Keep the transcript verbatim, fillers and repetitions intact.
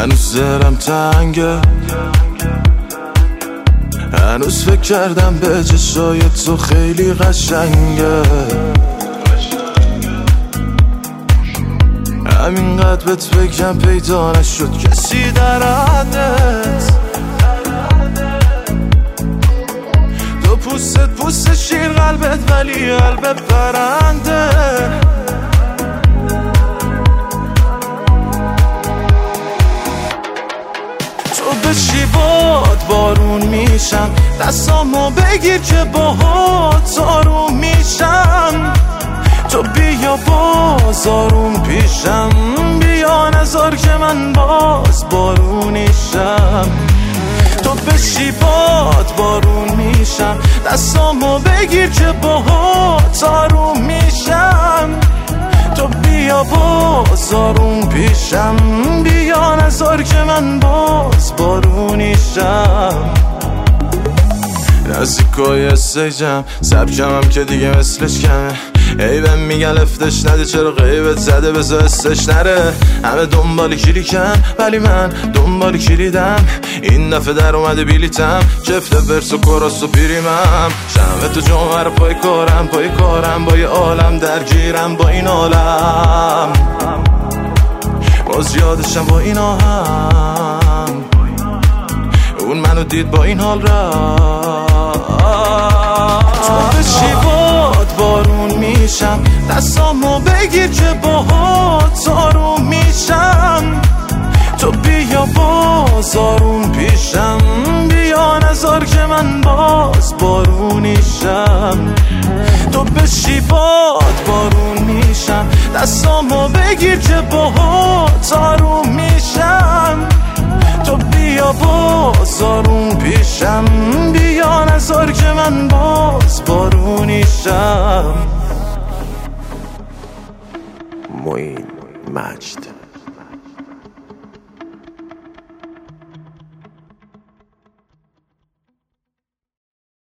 هنوز زهرم تنگه، هنوز فکر کردم به چشای تو خیلی قشنگه. همینقدر بهت فکرم پیدا نشد کسی در حدت. تو پوست پوست شیر قلبت ولی قلبت پرنده. تو بشی باد بارون میشم، دستامو بگیر که باهات آروم میشم. تو بیا باز آروم پیشم، بیا نذار که من باز بارونیشم. تو بشی باد بارون میشم، دستامو بگیر که باهات آروم میشم. تو بیا باز آروم پیشم، بیا نذار که من باز بارونیشم. نزدیکای استیجم، سبکم هم که دیگه مثلش کمه. ای بهم میگن لفتش نده، چرا غیبت زده بذار استش نره. همه دنبال کلیکم ولی من دنبال کلیدم. این دفعه در اومده بیلیتم، جفت برس و کراس و پیریمم. شمه تو جمعه رو پای کارم، پای کارم با یه عالم درگیرم. با این عالم باز یادشم با این آهم، اون منو دید با این حال را. تو بشی باد بارون میشم، دستامو بگیر که باهات آروم میشم. تو بیا باز آروم پیشم، بیا نذار که من باز بارونیشم. تو بشی باد بارون میشم، دستامو بگیر که باهات آروم میشم. تو بیا باز آروم پیشم، بیا نذار که من باز بارونیشم. معین مجد.